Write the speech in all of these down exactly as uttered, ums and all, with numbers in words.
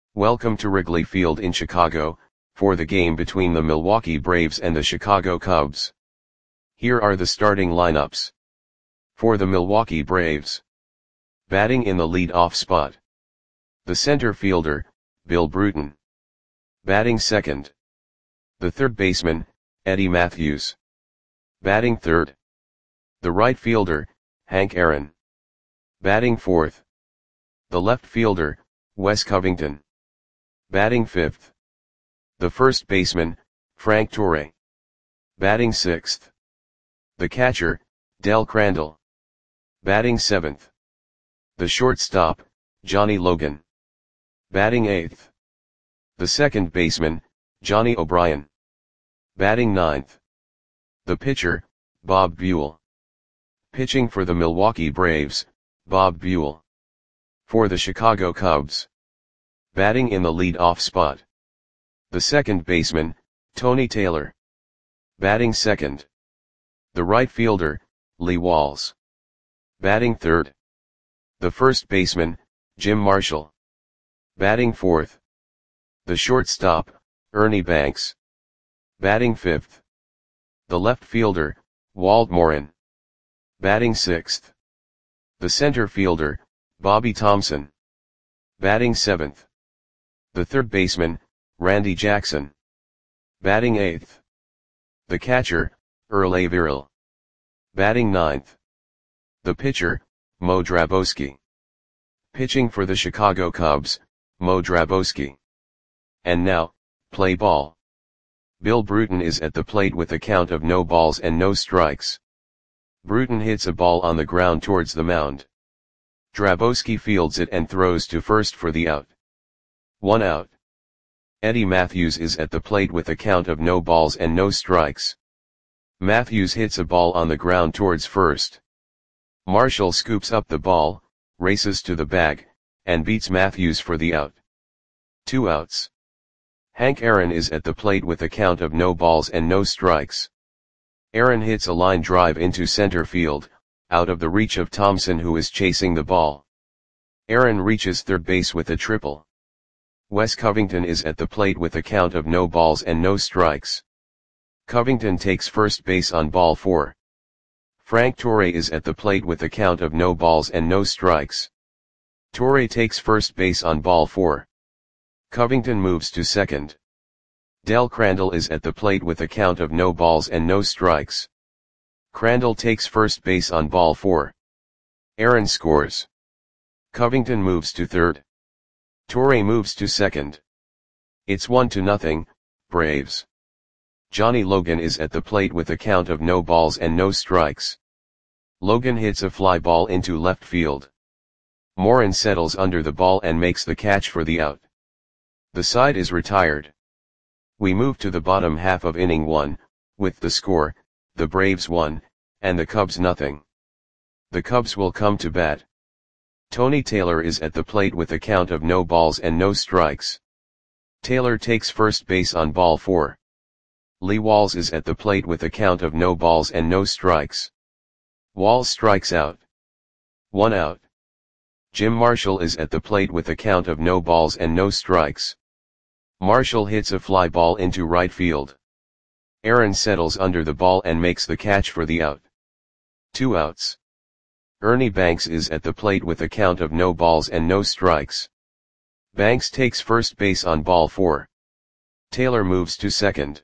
Welcome to Wrigley Field in Chicago, for the game between the Milwaukee Braves and the Chicago Cubs. Here are the starting lineups. For the Milwaukee Braves. Batting in the lead-off spot. The center fielder, Bill Bruton. Batting second. The third baseman, Eddie Mathews. Batting third. The right fielder, Hank Aaron. Batting fourth. The left fielder, Wes Covington. Batting fifth. The first baseman, Frank Torre. Batting sixth. The catcher, Del Crandall. Batting seventh. The shortstop, Johnny Logan. Batting eighth. The second baseman, Johnny O'Brien. Batting ninth. The pitcher, Bob Buell. Pitching for the Milwaukee Braves, Bob Buell. For the Chicago Cubs. Batting in the lead-off spot. The second baseman, Tony Taylor. Batting second. The right fielder, Lee Walls. Batting third. The first baseman, Jim Marshall. Batting fourth. The shortstop, Ernie Banks. Batting fifth. The left fielder, Walt Morin. Batting sixth. The center fielder, Bobby Thompson. Batting seventh. The third baseman, Randy Jackson. Batting eighth. The catcher, Earl Averill. Batting ninth. The pitcher, Mo Drabowski. Pitching for the Chicago Cubs, Mo Drabowski. And now, play ball. Bill Bruton is at the plate with a count of no balls and no strikes. Bruton hits a ball on the ground towards the mound. Drabowski fields it and throws to first for the out. One out. Eddie Mathews is at the plate with a count of no balls and no strikes. Mathews hits a ball on the ground towards first. Marshall scoops up the ball, races to the bag, and beats Mathews for the out. Two outs. Hank Aaron is at the plate with a count of no balls and no strikes. Aaron hits a line drive into center field, out of the reach of Thompson, who is chasing the ball. Aaron reaches third base with a triple. Wes Covington is at the plate with a count of no balls and no strikes. Covington takes first base on ball four. Frank Torre is at the plate with a count of no balls and no strikes. Torre takes first base on ball four. Covington moves to second. Del Crandall is at the plate with a count of no balls and no strikes. Crandall takes first base on ball four. Aaron scores. Covington moves to third. Torre moves to second. It's one to nothing, Braves. Johnny Logan is at the plate with a count of no balls and no strikes. Logan hits a fly ball into left field. Morin settles under the ball and makes the catch for the out. The side is retired. We move to the bottom half of inning one, with the score, the Braves one, and the Cubs nothing. The Cubs will come to bat. Tony Taylor is at the plate with a count of no balls and no strikes. Taylor takes first base on ball four. Lee Walls is at the plate with a count of no balls and no strikes. Walls strikes out. One out. Jim Marshall is at the plate with a count of no balls and no strikes. Marshall hits a fly ball into right field. Aaron settles under the ball and makes the catch for the out. Two outs. Ernie Banks is at the plate with a count of no balls and no strikes. Banks takes first base on ball four. Taylor moves to second.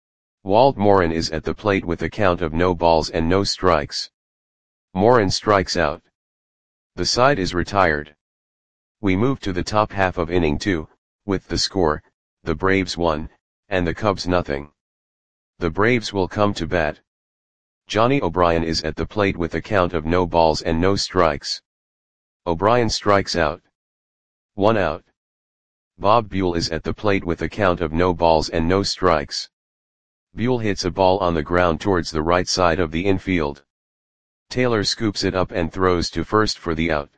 Walt Morin is at the plate with a count of no balls and no strikes. Morin strikes out. The side is retired. We move to the top half of inning two, with the score, the Braves one, and the Cubs nothing. The Braves will come to bat. Johnny O'Brien is at the plate with a count of no balls and no strikes. O'Brien strikes out. One out. Bob Buell is at the plate with a count of no balls and no strikes. Buell hits a ball on the ground towards the right side of the infield. Taylor scoops it up and throws to first for the out.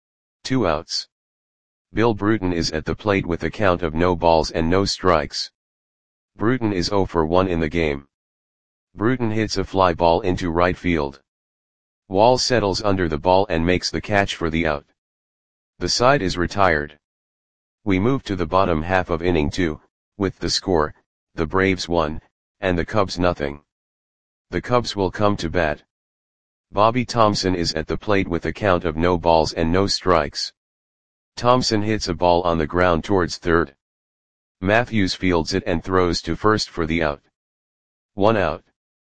Two outs. Bill Bruton is at the plate with a count of no balls and no strikes. Bruton is zero for one in the game. Bruton hits a fly ball into right field. Walls settles under the ball and makes the catch for the out. The side is retired. We move to the bottom half of inning two, with the score, the Braves one, and the Cubs nothing. The Cubs will come to bat. Bobby Thomson is at the plate with a count of no balls and no strikes. Thomson hits a ball on the ground towards third. Matthews fields it and throws to first for the out. One out.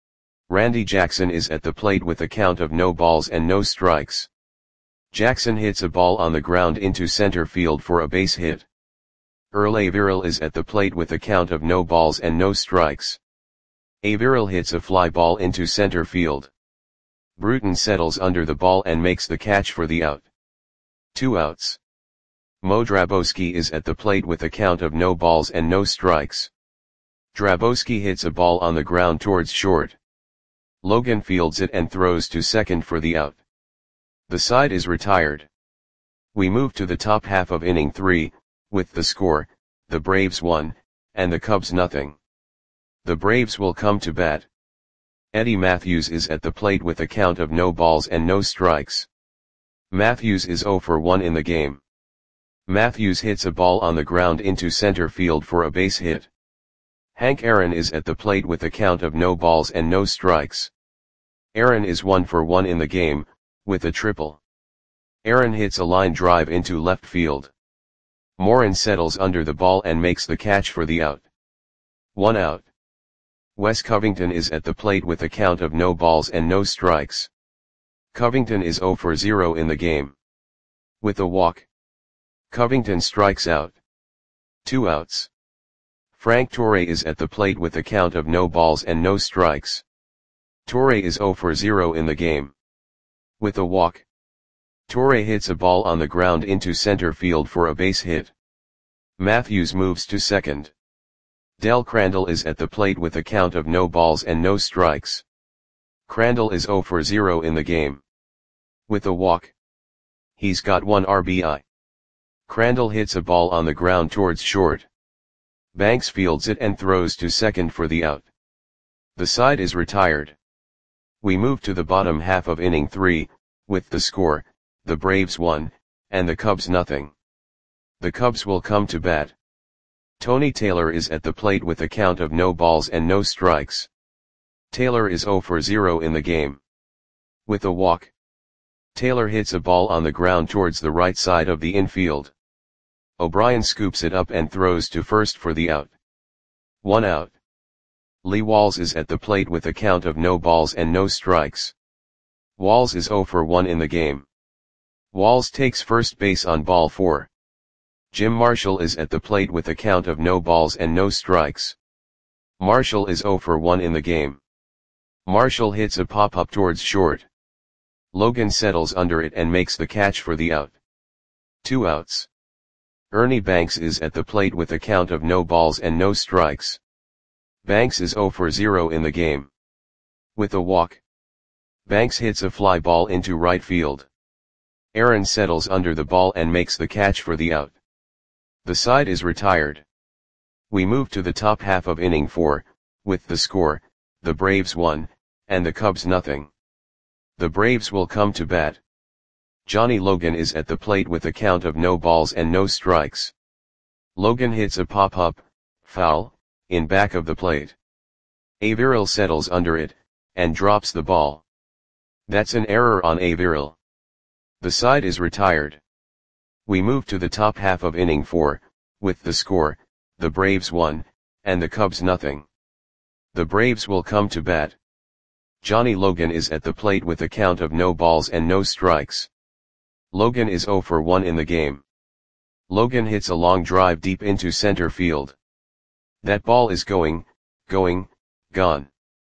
Randy Jackson is at the plate with a count of no balls and no strikes. Jackson hits a ball on the ground into center field for a base hit. Earl Averill is at the plate with a count of no balls and no strikes. Averill hits a fly ball into center field. Bruton settles under the ball and makes the catch for the out. Two outs. Mo Drabowski is at the plate with a count of no balls and no strikes. Drabowski hits a ball on the ground towards short. Logan fields it and throws to second for the out. The side is retired. We move to the top half of inning three, with the score, the Braves one, and the Cubs nothing. The Braves will come to bat. Eddie Matthews is at the plate with a count of no balls and no strikes. Matthews is oh for one in the game. Matthews hits a ball on the ground into center field for a base hit. Hank Aaron is at the plate with a count of no balls and no strikes. Aaron is one for one in the game, with a triple. Aaron hits a line drive into left field. Morin settles under the ball and makes the catch for the out. One out. Wes Covington is at the plate with a count of no balls and no strikes. Covington is oh for zero in the game. With a walk. Covington strikes out. Two outs. Frank Torre is at the plate with a count of no balls and no strikes. Torre is oh for zero in the game. With a walk. Torre hits a ball on the ground into center field for a base hit. Matthews moves to second. Del Crandall is at the plate with a count of no balls and no strikes. Crandall is oh for zero in the game. With a walk. He's got one R B I. Crandall hits a ball on the ground towards short. Banks fields it and throws to second for the out. The side is retired. We move to the bottom half of inning three, with the score, the Braves one, and the Cubs nothing. The Cubs will come to bat. Tony Taylor is at the plate with a count of no balls and no strikes. Taylor is oh for zero in the game. With a walk. Taylor hits a ball on the ground towards the right side of the infield. O'Brien scoops it up and throws to first for the out. One out. Lee Walls is at the plate with a count of no balls and no strikes. Walls is oh for one in the game. Walls takes first base on ball four. Jim Marshall is at the plate with a count of no balls and no strikes. Marshall is oh for one in the game. Marshall hits a pop-up towards short. Logan settles under it and makes the catch for the out. Two outs. Ernie Banks is at the plate with a count of no balls and no strikes. Banks is oh for zero in the game. With a walk. Banks hits a fly ball into right field. Aaron settles under the ball and makes the catch for the out. The side is retired. We move to the top half of inning four, with the score, the Braves one, and the Cubs nothing. The Braves will come to bat. Johnny Logan is at the plate with a count of no balls and no strikes. Logan hits a pop-up, foul, in back of the plate. Averill settles under it, and drops the ball. That's an error on Averill. The side is retired. We move to the top half of inning four, with the score, the Braves one, and the Cubs nothing. The Braves will come to bat. Johnny Logan is at the plate with a count of no balls and no strikes. Logan is oh for one in the game. Logan hits a long drive deep into center field. That ball is going, going, gone.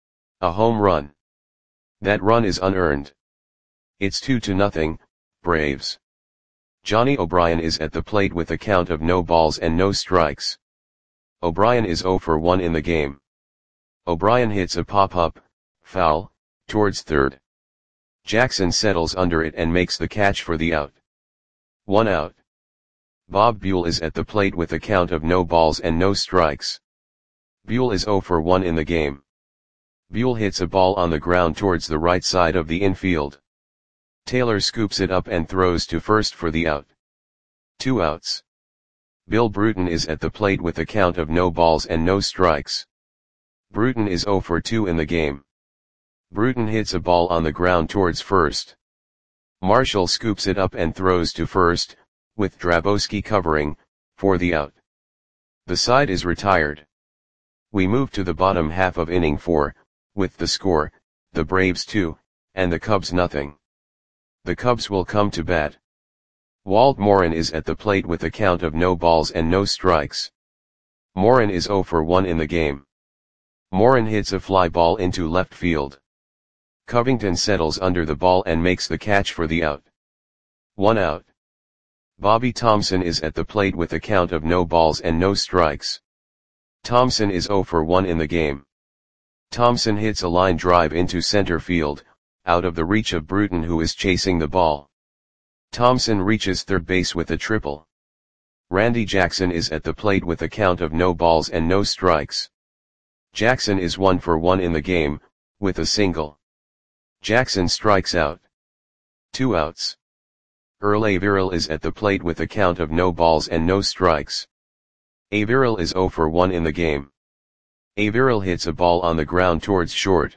A home run. That run is unearned. It's two to nothing, Braves. Johnny O'Brien is at the plate with a count of no balls and no strikes. O'Brien is oh for one in the game. O'Brien hits a pop-up, foul, towards third. Jackson settles under it and makes the catch for the out. One out. Bob Buell is at the plate with a count of no balls and no strikes. Buell is oh for one in the game. Buell hits a ball on the ground towards the right side of the infield. Taylor scoops it up and throws to first for the out. Two outs. Bill Bruton is at the plate with a count of no balls and no strikes. Bruton is zero for two in the game. Bruton hits a ball on the ground towards first. Marshall scoops it up and throws to first, with Drabowski covering, for the out. The side is retired. We move to the bottom half of inning four, with the score, the Braves two, and the Cubs nothing. The Cubs will come to bat. Walt Morin is at the plate with a count of no balls and no strikes. Morin is zero for one in the game. Morin hits a fly ball into left field. Covington settles under the ball and makes the catch for the out. One out. Bobby Thomson is at the plate with a count of no balls and no strikes. Thomson is zero for one in the game. Thomson hits a line drive into center field, out of the reach of Bruton, who is chasing the ball. Thomson reaches third base with a triple. Randy Jackson is at the plate with a count of no balls and no strikes. Jackson is one for one in the game, with a single. Jackson strikes out. Two outs. Earl Averill is at the plate with a count of no balls and no strikes. Averill is zero for one in the game. Averill hits a ball on the ground towards short.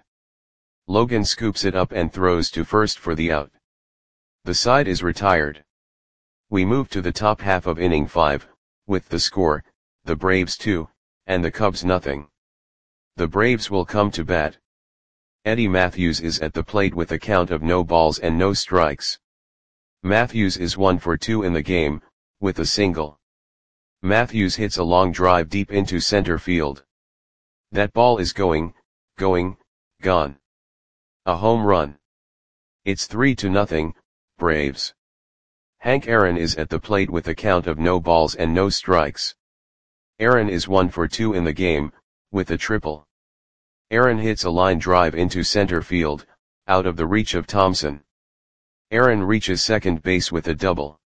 Logan scoops it up and throws to first for the out. The side is retired. We move to the top half of inning five, with the score, the Braves two, and the Cubs nothing. The Braves will come to bat. Eddie Matthews is at the plate with a count of no balls and no strikes. Matthews is one for two in the game, with a single. Matthews hits a long drive deep into center field. That ball is going, going, gone. A home run. It's three to nothing, Braves. Hank Aaron is at the plate with a count of no balls and no strikes. Aaron is one for two in the game, with a triple. Aaron hits a line drive into center field, out of the reach of Thomson. Aaron reaches second base with a double.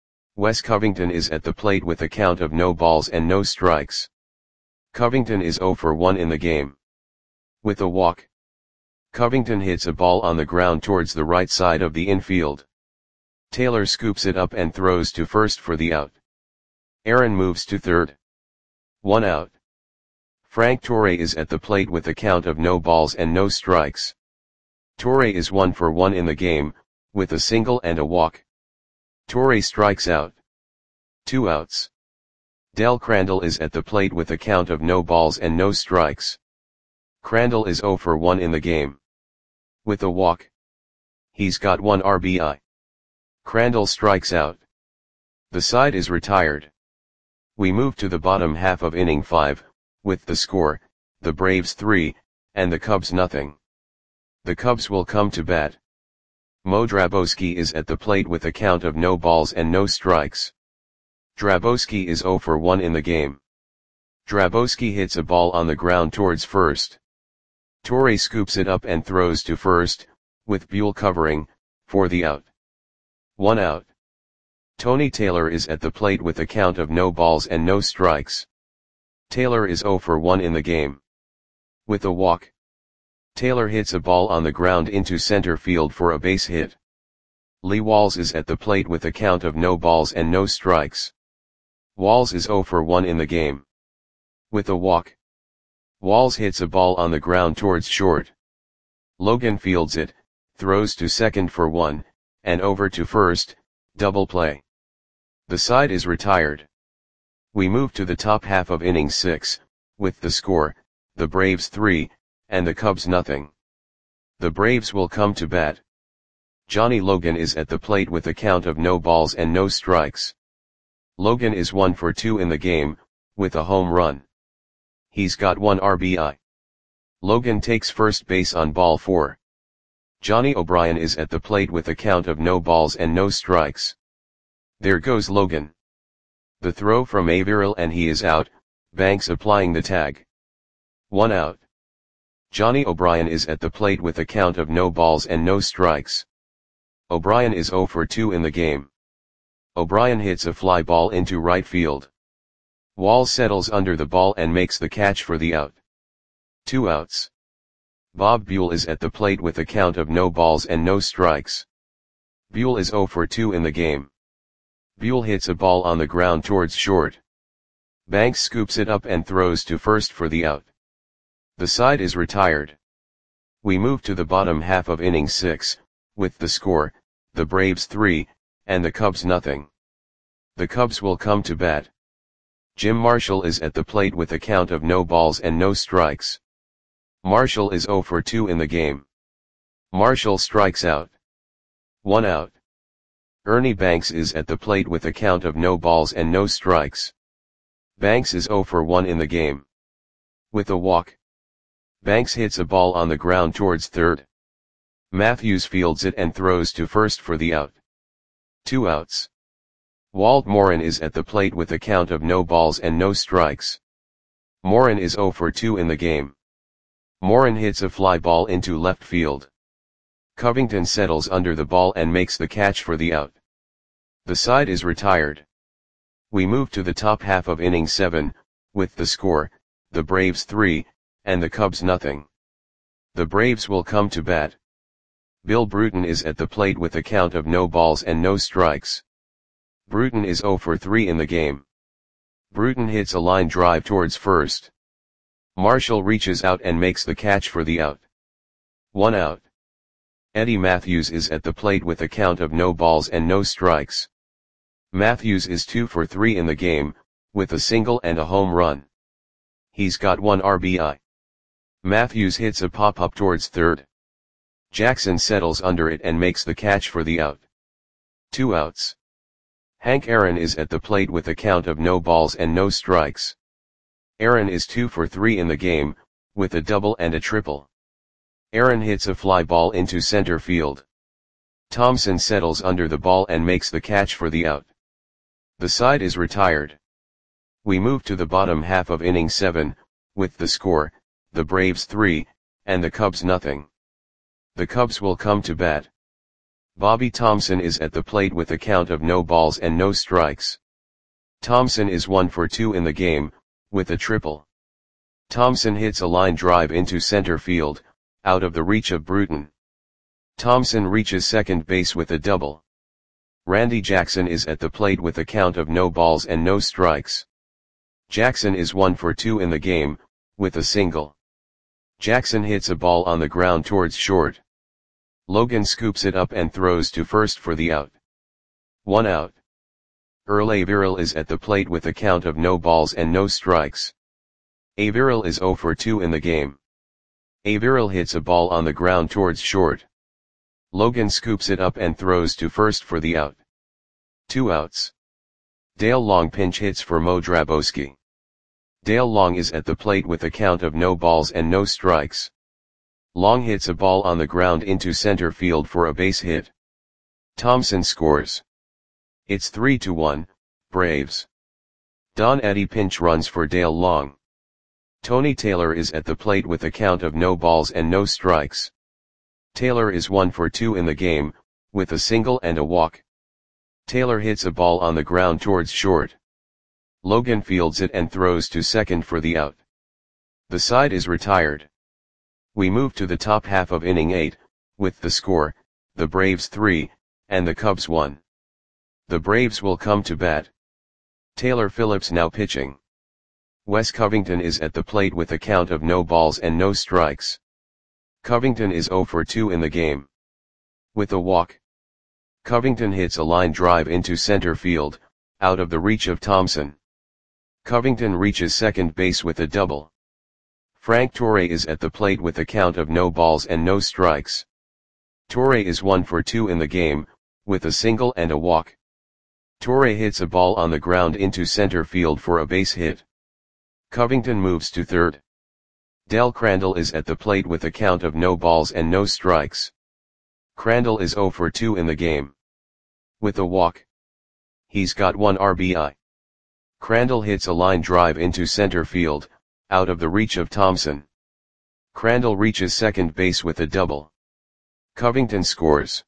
Wes Covington is at the plate with a count of no balls and no strikes. Covington is zero for one in the game. With a walk. Covington hits a ball on the ground towards the right side of the infield. Taylor scoops it up and throws to first for the out. Aaron moves to third. One out. Frank Torre is at the plate with a count of no balls and no strikes. Torre is one for one in the game, with a single and a walk. Torre strikes out. Two outs. Del Crandall is at the plate with a count of no balls and no strikes. Crandall is zero for one in the game. With a walk. He's got one R B I. Crandall strikes out. The side is retired. We move to the bottom half of inning five, with the score, the Braves three, and the Cubs nothing. The Cubs will come to bat. Mo Drabowski is at the plate with a count of no balls and no strikes. Drabowski is zero for one in the game. Drabowski hits a ball on the ground towards first. Torre scoops it up and throws to first, with Buell covering, for the out. One out. Tony Taylor is at the plate with a count of no balls and no strikes. Taylor is zero for one in the game. With a walk. Taylor hits a ball on the ground into center field for a base hit. Lee Walls is at the plate with a count of no balls and no strikes. Walls is zero for one in the game. With a walk. Walls hits a ball on the ground towards short. Logan fields it, throws to second for one, and over to first, double play. The side is retired. We move to the top half of inning six, with the score, the Braves three, and the Cubs nothing. The Braves will come to bat. Johnny Logan is at the plate with a count of no balls and no strikes. Logan is one for two in the game, with a home run. He's got one R B I. Logan takes first base on ball four. Johnny O'Brien is at the plate with a count of no balls and no strikes. There goes Logan. The throw from Averill and he is out, Banks applying the tag. One out. Johnny O'Brien is at the plate with a count of no balls and no strikes. O'Brien is zero for two in the game. O'Brien hits a fly ball into right field. Walls settles under the ball and makes the catch for the out. Two outs. Bob Buell is at the plate with a count of no balls and no strikes. Buell is zero for two in the game. Buell hits a ball on the ground towards short. Banks scoops it up and throws to first for the out. The side is retired. We move to the bottom half of inning six, with the score, the Braves three, and the Cubs nothing. The Cubs will come to bat. Jim Marshall is at the plate with a count of no balls and no strikes. Marshall is oh for two in the game. Marshall strikes out. One out. Ernie Banks is at the plate with a count of no balls and no strikes. Banks is oh for one in the game. With a walk. Banks hits a ball on the ground towards third. Matthews fields it and throws to first for the out. Two outs. Walt Morin is at the plate with a count of no balls and no strikes. Morin is oh for two in the game. Morin hits a fly ball into left field. Covington settles under the ball and makes the catch for the out. The side is retired. We move to the top half of inning seven, with the score, the Braves three, and the Cubs nothing. The Braves will come to bat. Bill Bruton is at the plate with a count of no balls and no strikes. Bruton is oh for three in the game. Bruton hits a line drive towards first. Marshall reaches out and makes the catch for the out. One out. Eddie Matthews is at the plate with a count of no balls and no strikes. Matthews is two for three in the game, with a single and a home run. He's got one R B I. Matthews hits a pop-up towards third. Jackson settles under it and makes the catch for the out. Two outs. Hank Aaron is at the plate with a count of no balls and no strikes. Aaron is two for three in the game, with a double and a triple. Aaron hits a fly ball into center field. Thompson settles under the ball and makes the catch for the out. The side is retired. We move to the bottom half of inning seven, with the score, the Braves three, and the Cubs nothing. The Cubs will come to bat. Bobby Thompson is at the plate with a count of no balls and no strikes. Thompson is one for two in the game, with a triple. Thompson hits a line drive into center field, out of the reach of Bruton. Thompson reaches second base with a double. Randy Jackson is at the plate with a count of no balls and no strikes. Jackson is one for two in the game, with a single. Jackson hits a ball on the ground towards short. Logan scoops it up and throws to first for the out. One out. Earl Averill is at the plate with a count of no balls and no strikes. Averill is oh for two in the game. Averill hits a ball on the ground towards short. Logan scoops it up and throws to first for the out. Two outs. Dale Long pinch hits for Mo Drabowski. Dale Long is at the plate with a count of no balls and no strikes. Long hits a ball on the ground into center field for a base hit. Thompson scores. It's three to one, Braves. Don Eddy pinch runs for Dale Long. Tony Taylor is at the plate with a count of no balls and no strikes. Taylor is one for two in the game, with a single and a walk. Taylor hits a ball on the ground towards short. Logan fields it and throws to second for the out. The side is retired. We move to the top half of inning eight, with the score, the Braves three, and the Cubs one. The Braves will come to bat. Taylor Phillips now pitching. Wes Covington is at the plate with a count of no balls and no strikes. Covington is oh for two in the game. With a walk. Covington hits a line drive into center field, out of the reach of Thompson. Covington reaches second base with a double. Frank Torre is at the plate with a count of no balls and no strikes. Torre is one for two in the game, with a single and a walk. Torre hits a ball on the ground into center field for a base hit. Covington moves to third. Del Crandall is at the plate with a count of no balls and no strikes. Crandall is oh for two in the game. With a walk. He's got one R B I. Crandall hits a line drive into center field, out of the reach of Thompson. Crandall reaches second base with a double. Covington scores.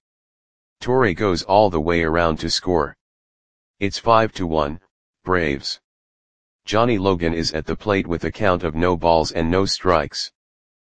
Torre goes all the way around to score. It's five to one, Braves. Johnny Logan is at the plate with a count of no balls and no strikes.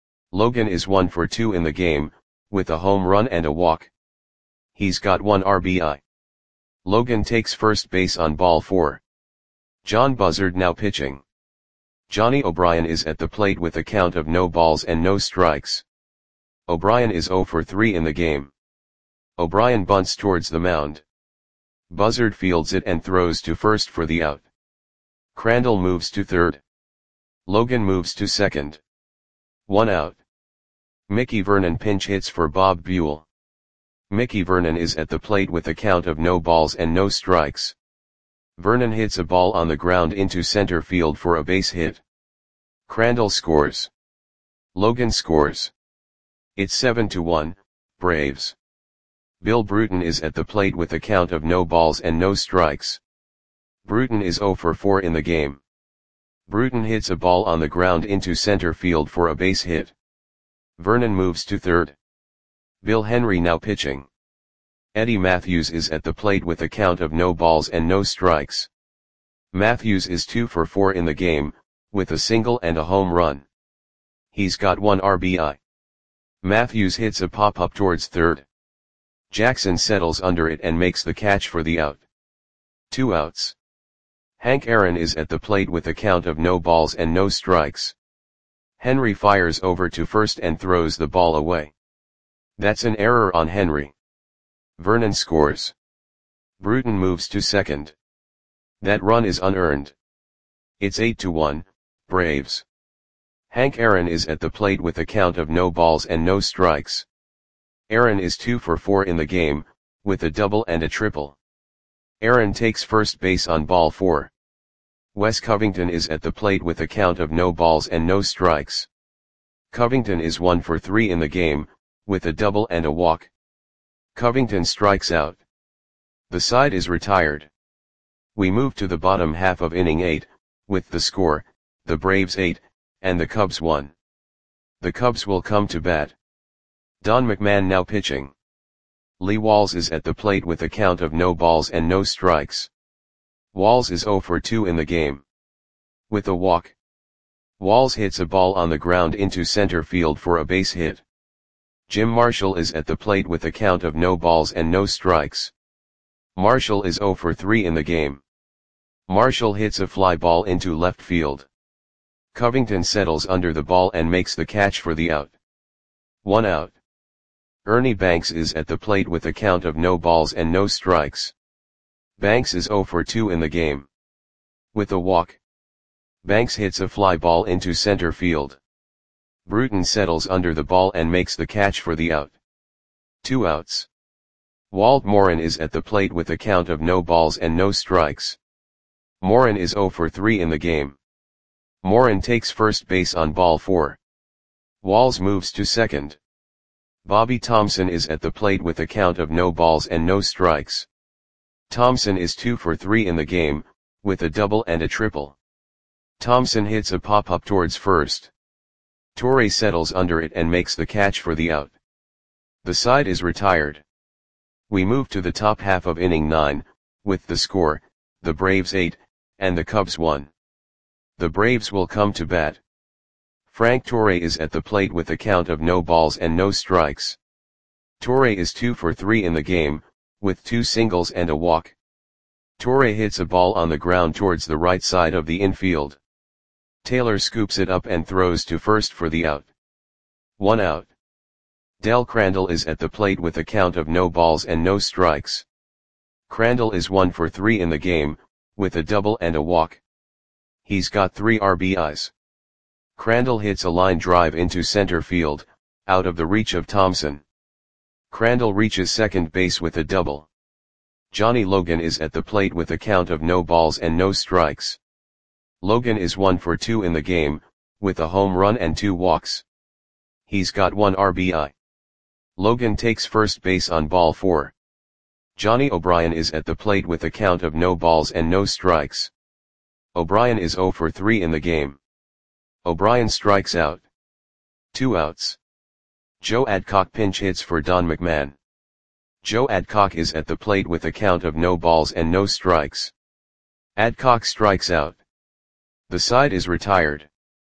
Logan is one for two in the game, with a home run and a walk. He's got one R B I. Logan takes first base on ball four. John Buzzard now pitching. Johnny O'Brien is at the plate with a count of no balls and no strikes. O'Brien is zero for three in the game. O'Brien bunts towards the mound. Buzzard fields it and throws to first for the out. Crandall moves to third. Logan moves to second. One out. Mickey Vernon pinch hits for Bob Buell. Mickey Vernon is at the plate with a count of no balls and no strikes. Vernon hits a ball on the ground into center field for a base hit. Crandall scores. Logan scores. It's seven to one, Braves. Bill Bruton is at the plate with a count of no balls and no strikes. Bruton is zero for four in the game. Bruton hits a ball on the ground into center field for a base hit. Vernon moves to third. Bill Henry now pitching. Eddie Matthews is at the plate with a count of no balls and no strikes. Matthews is two for four in the game, with a single and a home run. He's got one R B I. Matthews hits a pop-up towards third. Jackson settles under it and makes the catch for the out. Two outs. Hank Aaron is at the plate with a count of no balls and no strikes. Henry fires over to first and throws the ball away. That's an error on Henry. Vernon scores. Bruton moves to second. That run is unearned. It's eight to one, Braves. Hank Aaron is at the plate with a count of no balls and no strikes. Aaron is two for four in the game, with a double and a triple. Aaron takes first base on ball four. Wes Covington is at the plate with a count of no balls and no strikes. Covington is one for three in the game, with a double and a walk. Covington strikes out. The side is retired. We move to the bottom half of inning eight, with the score, the Braves eight, and the Cubs one. The Cubs will come to bat. Don McMahon now pitching. Lee Walls is at the plate with a count of no balls and no strikes. Walls is zero for two in the game. With a walk. Walls hits a ball on the ground into center field for a base hit. Jim Marshall is at the plate with a count of no balls and no strikes. Marshall is zero for three in the game. Marshall hits a fly ball into left field. Covington settles under the ball and makes the catch for the out. One out. Ernie Banks is at the plate with a count of no balls and no strikes. Banks is zero for two in the game. With a walk. Banks hits a fly ball into center field. Bruton settles under the ball and makes the catch for the out. Two outs. Walt Morin is at the plate with a count of no balls and no strikes. Morin is zero for three in the game. Morin takes first base on ball four. Walls moves to second. Bobby Thompson is at the plate with a count of no balls and no strikes. Thompson is two for three in the game, with a double and a triple. Thompson hits a pop-up towards first. Torre settles under it and makes the catch for the out. The side is retired. We move to the top half of inning nine, with the score, the Braves eight, and the Cubs one. The Braves will come to bat. Frank Torre is at the plate with a count of no balls and no strikes. Torre is two for three in the game, with two singles and a walk. Torre hits a ball on the ground towards the right side of the infield. Taylor scoops it up and throws to first for the out. One out. Del Crandall is at the plate with a count of no balls and no strikes. Crandall is one for three in the game, with a double and a walk. He's got three R B Is. Crandall hits a line drive into center field, out of the reach of Thompson. Crandall reaches second base with a double. Johnny Logan is at the plate with a count of no balls and no strikes. Logan is one for two in the game, with a home run and two walks. He's got one R B I. Logan takes first base on ball four. Johnny O'Brien is at the plate with a count of no balls and no strikes. O'Brien is zero for three in the game. O'Brien strikes out. Two outs. Joe Adcock pinch hits for Don McMahon. Joe Adcock is at the plate with a count of no balls and no strikes. Adcock strikes out. The side is retired.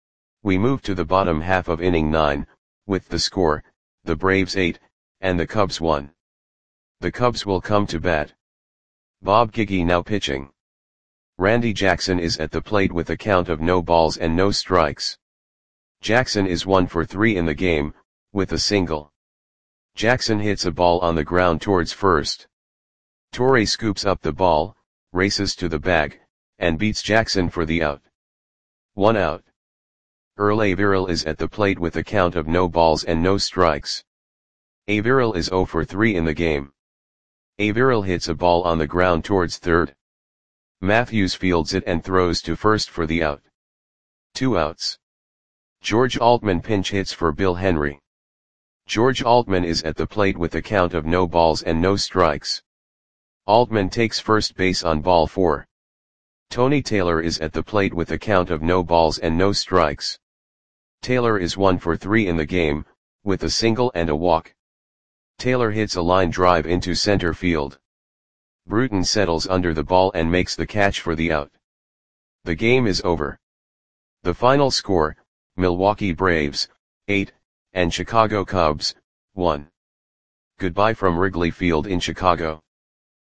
We move to the bottom half of inning nine, with the score, the Braves eight, and the Cubs one. The Cubs will come to bat. Bob Giggy now pitching. Randy Jackson is at the plate with a count of no balls and no strikes. Jackson is one for three in the game, with a single. Jackson hits a ball on the ground towards first. Torre scoops up the ball, races to the bag, and beats Jackson for the out. One out. Earl Averill is at the plate with a count of no balls and no strikes. Averill is zero for three in the game. Averill hits a ball on the ground towards third. Matthews fields it and throws to first for the out. Two outs. George Altman pinch hits for Bill Henry. George Altman is at the plate with a count of no balls and no strikes. Altman takes first base on ball four. Tony Taylor is at the plate with a count of no balls and no strikes. Taylor is one for three in the game, with a single and a walk. Taylor hits a line drive into center field. Bruton settles under the ball and makes the catch for the out. The game is over. The final score, Milwaukee Braves, eight, and Chicago Cubs, one. Goodbye from Wrigley Field in Chicago.